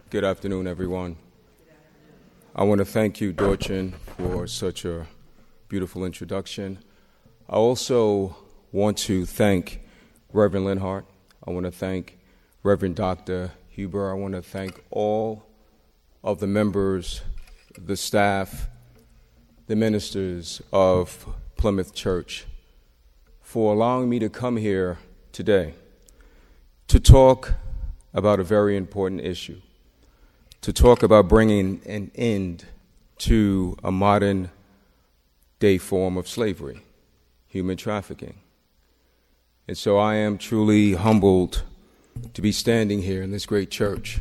Good afternoon, everyone. I want to thank you, Dorchin, for such a beautiful introduction. I also want to thank Reverend Linhart. I want to thank Reverend Dr. Huber. I want to thank all of the members, the staff, the ministers of Plymouth Church for allowing me to come here today to talk about a very important issue, to talk about bringing an end to a modern day form of slavery, human trafficking. And so I am truly humbled to be standing here in this great church,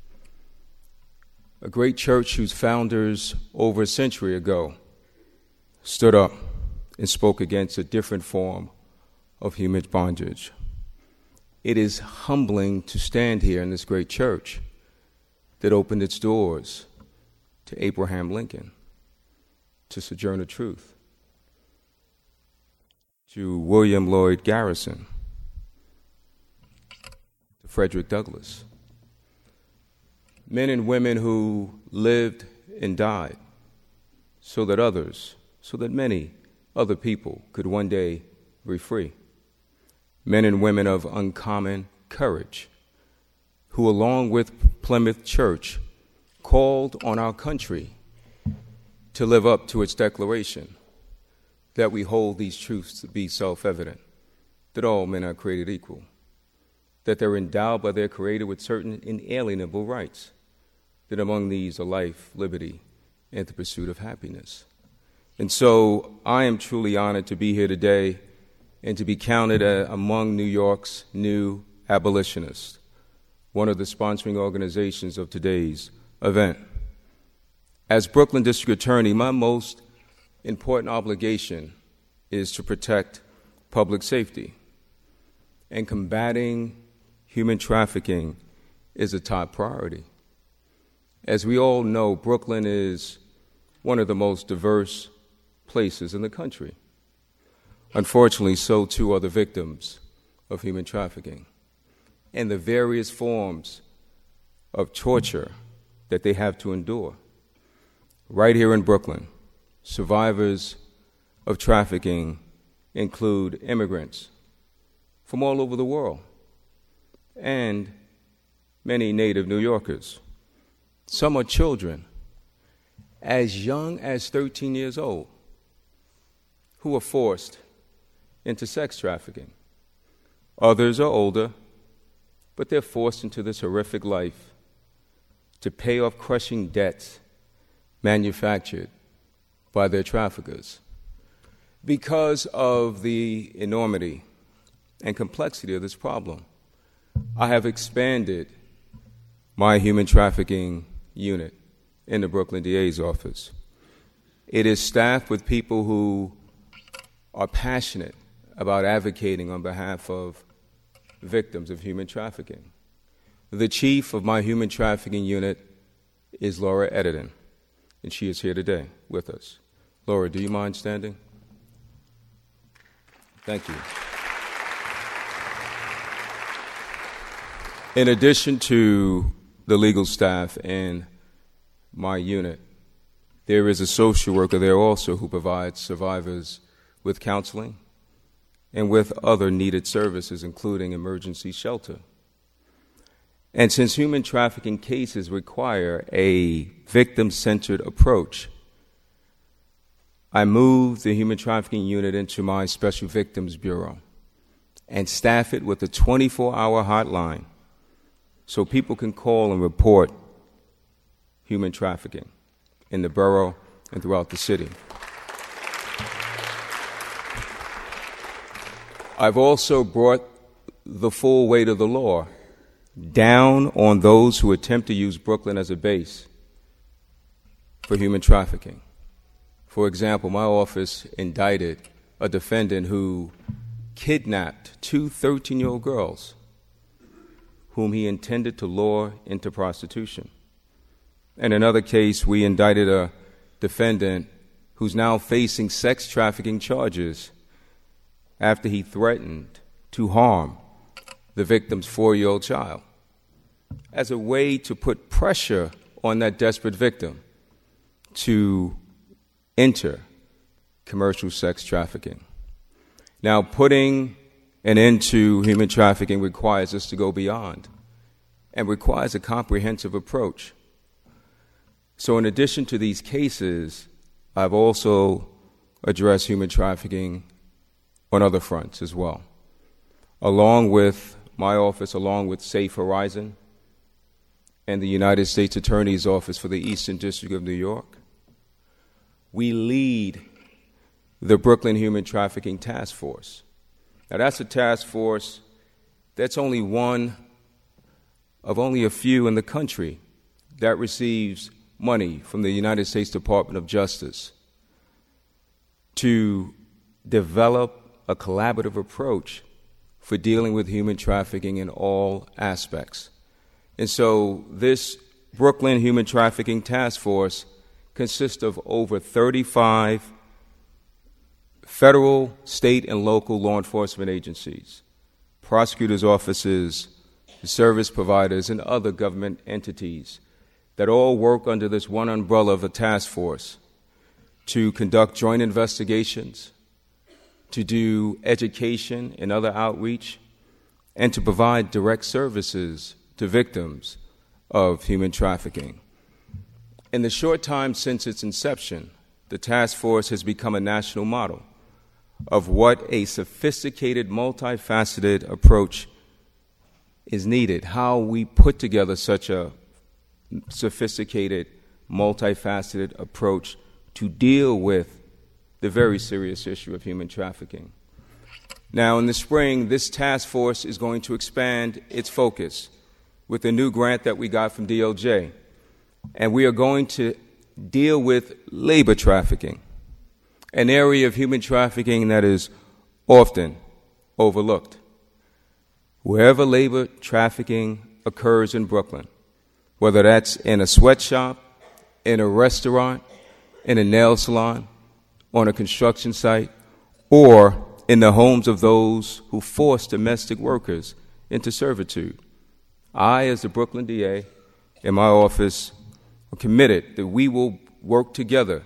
a great church whose founders over a century ago stood up and spoke against a different form of human bondage. It is humbling to stand here in this great church that opened its doors to Abraham Lincoln, to Sojourner Truth, to William Lloyd Garrison, to Frederick Douglass. Men and women who lived and died so that many other people could one day be free. Men and women of uncommon courage, who along with Plymouth Church called on our country to live up to its declaration that we hold these truths to be self-evident, that all men are created equal, that they're endowed by their Creator with certain inalienable rights, that among these are life, liberty, and the pursuit of happiness. And so I am truly honored to be here today and to be counted among New York's new abolitionists, one of the sponsoring organizations of today's event. As Brooklyn District Attorney, my most important obligation is to protect public safety, and combating human trafficking is a top priority. As we all know, Brooklyn is one of the most diverse places in the country. Unfortunately, so too are the victims of human trafficking and the various forms of torture that they have to endure. Right here in Brooklyn, survivors of trafficking include immigrants from all over the world and many native New Yorkers. Some are children as young as 13 years old who are forced into sex trafficking. Others are older, but they're forced into this horrific life to pay off crushing debts manufactured by their traffickers. Because of the enormity and complexity of this problem, I have expanded my human trafficking unit in the Brooklyn DA's office. It is staffed with people who are passionate about advocating on behalf of victims of human trafficking. The chief of my human trafficking unit is Laura Edidin, and she is here today with us. Laura, do you mind standing? Thank you. In addition to the legal staff in my unit, there is a social worker there also who provides survivors with counseling and with other needed services, including emergency shelter. And since human trafficking cases require a victim-centered approach, I moved the human trafficking unit into my Special Victims Bureau and staff it with a 24-hour hotline so people can call and report human trafficking in the borough and throughout the city. I've also brought the full weight of the law down on those who attempt to use Brooklyn as a base for human trafficking. For example, my office indicted a defendant who kidnapped two 13-year-old girls whom he intended to lure into prostitution. In another case, we indicted a defendant who's now facing sex trafficking charges after he threatened to harm the victim's 4-year-old child. as a way to put pressure on that desperate victim to enter commercial sex trafficking. Now, putting an end to human trafficking requires us to go beyond and requires a comprehensive approach. So in addition to these cases, I've also addressed human trafficking on other fronts as well. Along with my office, along with Safe Horizon and the United States Attorney's Office for the Eastern District of New York, we lead the Brooklyn Human Trafficking Task Force. Now, that's a task force that's only one of only a few in the country that receives money from the United States Department of Justice to develop a collaborative approach for dealing with human trafficking in all aspects. And so this Brooklyn Human Trafficking Task Force consists of over 35 federal, state, and local law enforcement agencies, prosecutors' offices, service providers, and other government entities that all work under this one umbrella of a task force to conduct joint investigations, to do education and other outreach, and to provide direct services to victims of human trafficking. In the short time since its inception, the task force has become a national model of what a sophisticated, multifaceted approach is needed, how we put together such a sophisticated, multifaceted approach to deal with the very serious issue of human trafficking. Now, in the spring, this task force is going to expand its focus with a new grant that we got from DOJ, and we are going to deal with labor trafficking, an area of human trafficking that is often overlooked. Wherever labor trafficking occurs in Brooklyn, whether that's in a sweatshop, in a restaurant, in a nail salon, on a construction site, or in the homes of those who force domestic workers into servitude, I, as the Brooklyn DA, in my office, are committed that we will work together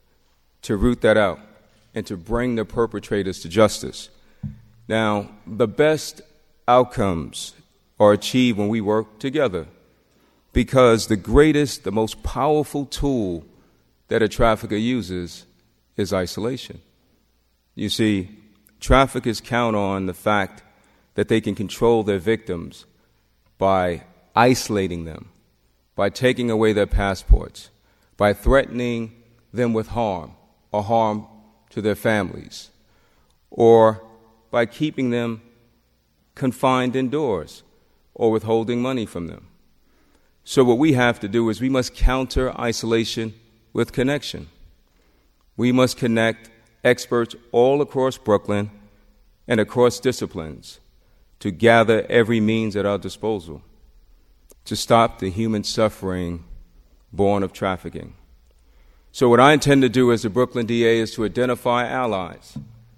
to root that out and to bring the perpetrators to justice. Now, the best outcomes are achieved when we work together, because the greatest, the most powerful tool that a trafficker uses is isolation. You see, traffickers count on the fact that they can control their victims by isolating them, by taking away their passports, by threatening them with harm or harm to their families, or by keeping them confined indoors or withholding money from them. So what we have to do is we must counter isolation with connection. We must connect experts all across Brooklyn and across disciplines to gather every means at our disposal to stop the human suffering born of trafficking. So what I intend to do as the Brooklyn DA is to identify allies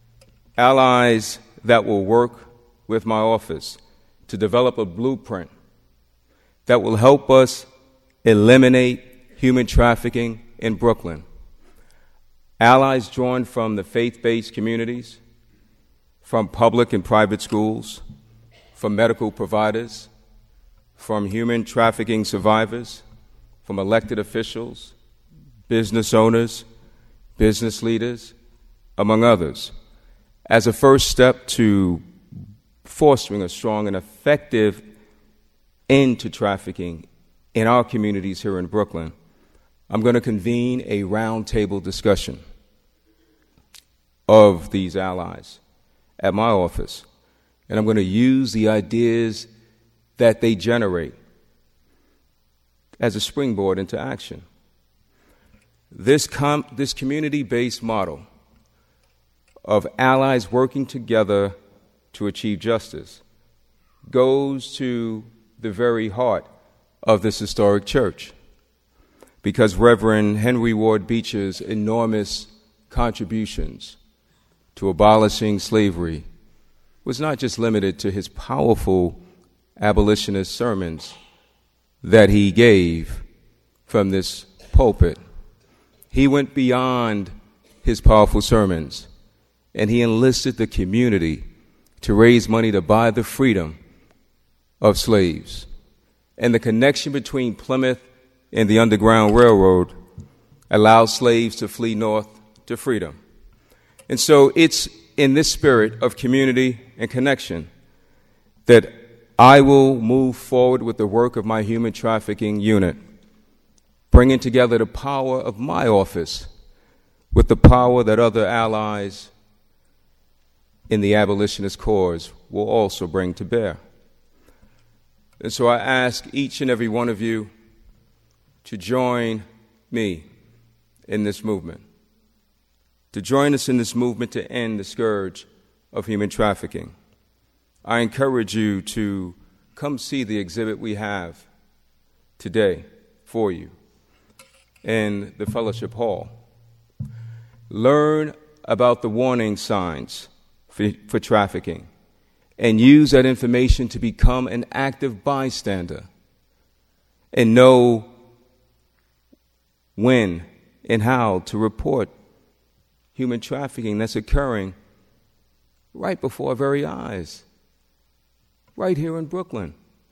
that will work with my office to develop a blueprint that will help us eliminate human trafficking in Brooklyn. Allies drawn from the faith-based communities, from public and private schools, from medical providers, from human trafficking survivors, from elected officials, business owners, business leaders, among others, as a first step to fostering a strong and effective end to trafficking in our communities here in Brooklyn. I'm going to convene a roundtable discussion of these allies at my office, and I'm going to use the ideas that they generate as a springboard into action. This community-based model of allies working together to achieve justice goes to the very heart of this historic church, because Reverend Henry Ward Beecher's enormous contributions to abolishing slavery was not just limited to his powerful abolitionist sermons, that he gave from this pulpit. He went beyond his powerful sermons, and he enlisted the community to raise money to buy the freedom of slaves. And the connection between Plymouth and the Underground Railroad allowed slaves to flee north to freedom. And so it's in this spirit of community and connection that I will move forward with the work of my human trafficking unit, bringing together the power of my office with the power that other allies in the abolitionist cause will also bring to bear. And so I ask each and every one of you to join me in this movement, to join us in this movement to end the scourge of human trafficking. I encourage you to come see the exhibit we have today for you in the Fellowship Hall. Learn about the warning signs for trafficking and use that information to become an active bystander and know when and how to report human trafficking that's occurring right before our very eyes, right here in Brooklyn.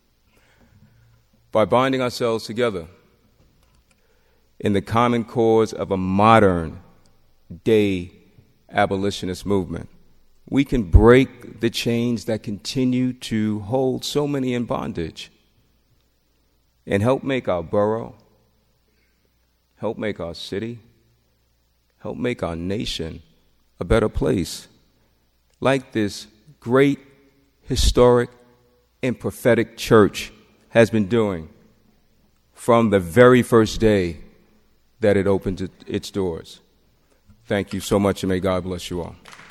By binding ourselves together in the common cause of a modern day abolitionist movement, we can break the chains that continue to hold so many in bondage and help make our borough, help make our city, help make our nation a better place, like this great, historic, and prophetic church has been doing from the very first day that it opened its doors. Thank you so much, and may God bless you all.